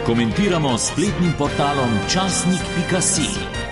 Komentiramo s spletnim portalom časnik.si.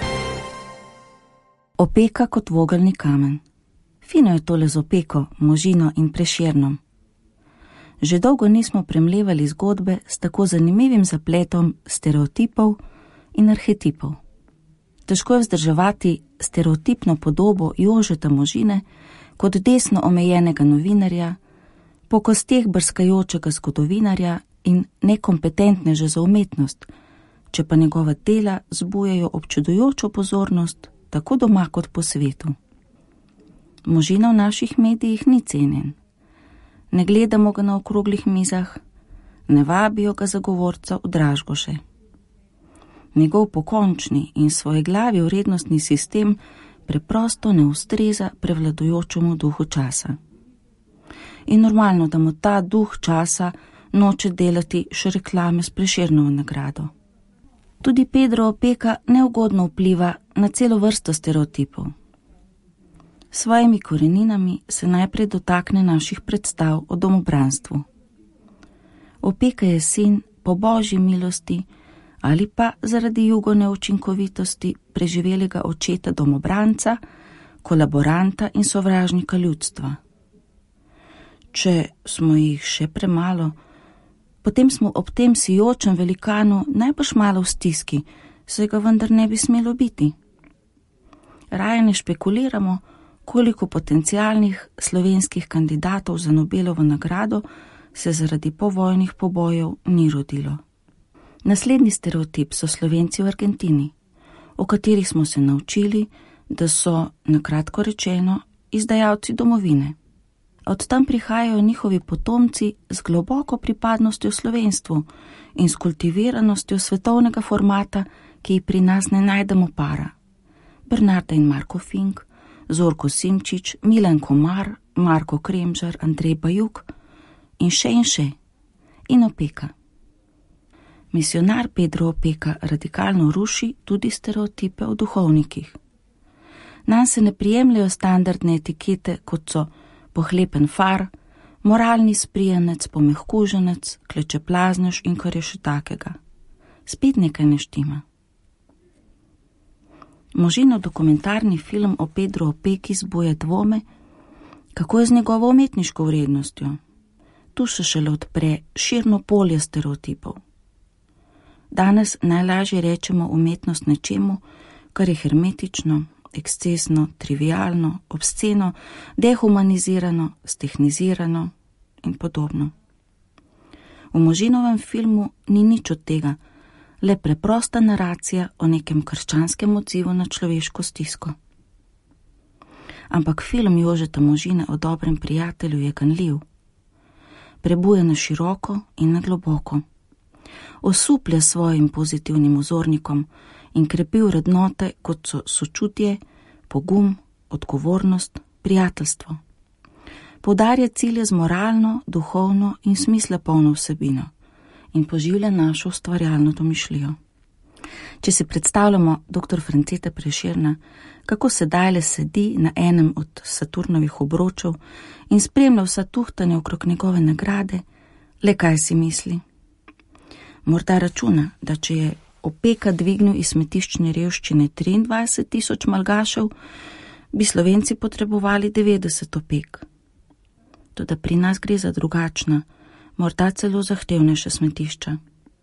Opeka kot vogelni kamen. Fino je tole z Opeko, Možino in Prešernom. Že dolgo nismo premlevali zgodbe s tako zanimivim zapletom stereotipov in arhetipov. Težko je vzdrževati stereotipno podobo Jožeta Možine kot desno omejenega novinarja, po kosteh brskajočega zgodovinarja in nekompetentneža za umetnost, če pa njegova dela zbujajo občudujočo pozornost tako doma kot po svetu. Možina v naših medijih ni cenjen. Ne gledamo ga na okroglih mizah, ne vabijo ga za govorca v Dražgoše. Njegov pokončni in svojeglavi vrednostni sistem preprosto ne ustreza prevladujočemu duhu časa. In normalno, da mu ta duh časa noče delati še reklame s Prešernovo nagrado. Tudi Pedro Opeka neugodno vpliva na celo vrsto stereotipov. S svojimi koreninami se najprej dotakne naših predstav o domobranstvu. Opeka je sin po božji milosti ali pa zaradi jugo neučinkovitosti preživelega očeta domobranca, kolaboranta in sovražnika ljudstva. Če smo jih še premalo, potem smo ob tem sijočem velikanu najbrž malo v stiski, saj ga vendar ne bi smelo biti. Raje ne špekuliramo, koliko potencialnih slovenskih kandidatov za Nobelovo nagrado se zaradi povojnih pobojev ni rodilo. Naslednji stereotip so Slovenci v Argentini, o katerih smo se naučili, da so, na kratko rečeno, izdajalci domovine. Od tam prihajajo njihovi potomci z globoko pripadnostjo slovenstvu in s kultiviranostjo svetovnega formata, ki pri nas ne najdemo para. Bernarda in Marko Fink, Zorko Simčič, Milan Komar, Marko Kremžar, Andrej Bajuk in še, in Opeka. Misionar Pedro Opeka radikalno ruši tudi stereotipe o duhovnikih. Nam se ne prijemljajo standardne etikete, kot so pohlepen far, moralni sprijenec, pomehkuženec, klečeplaznež in kar je še takega. Spet nekaj ne štima. Možinov dokumentarni film o Pedro Opeki zbuja dvome, kako je z njegovo umetniško vrednostjo. Tu se šele odpre širno polje stereotipov. Danes najlažje rečemo umetnost nečemu, kar je hermetično, ekscesno, trivialno, obsceno, dehumanizirano, stehnizirano in podobno. V Možinovem filmu ni nič od tega, le preprosta naracija o nekem krščanskem odzivu na človeško stisko. Ampak film Jožeta Možine o dobrem prijatelju je ganljiv. Prebuja na široko in na globoko. Osuplja svojim pozitivnim vzornikom in krepi vrednote, kot so sočutje, pogum, odgovornost, prijateljstvo. Poudarja cilje z moralno, duhovno in smisla polno vsebino in poživlja našo ustvarjalno domišljijo. Če si predstavljamo dr. Franceta Prešerna, kako sedajle sedi na enem od Saturnovih obročev in spremlja vsa tuhtanja okrog njegove nagrade, le kaj si misli? Morda računa, da če je Opeka dvignil iz smetiščne revščine 23.000 malgašev, bi Slovenci potrebovali 90 opek. Toda pri nas gre za drugačna, morda celo zahtevnejša smetišča.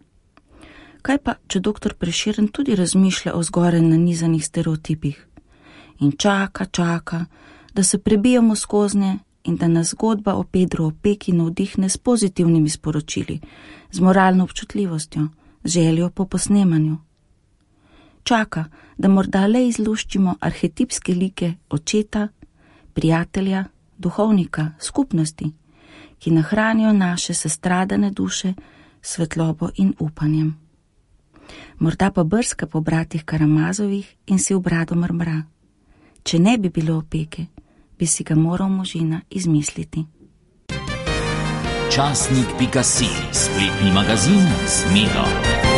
Kaj pa, če dr. Prešeren tudi razmišlja o zgoraj nanizanih stereotipih in čaka, da se prebijamo skoznje in da nas zgodba o Pedro Opeki navdihne s pozitivnimi sporočili, z moralno občutljivostjo, z željo po posnemanju. Čaka, da morda le izluščimo arhetipske like očeta, prijatelja, duhovnika, skupnosti, ki nahranijo naše sestradane duše svetlobo in upanjem. Morda pa brska po bratih Karamazovih in si v brado mrmra. Če ne bi bilo Opeke, bi si ga moral Možina izmisliti. Časnik.si, spletni magazin z Miro.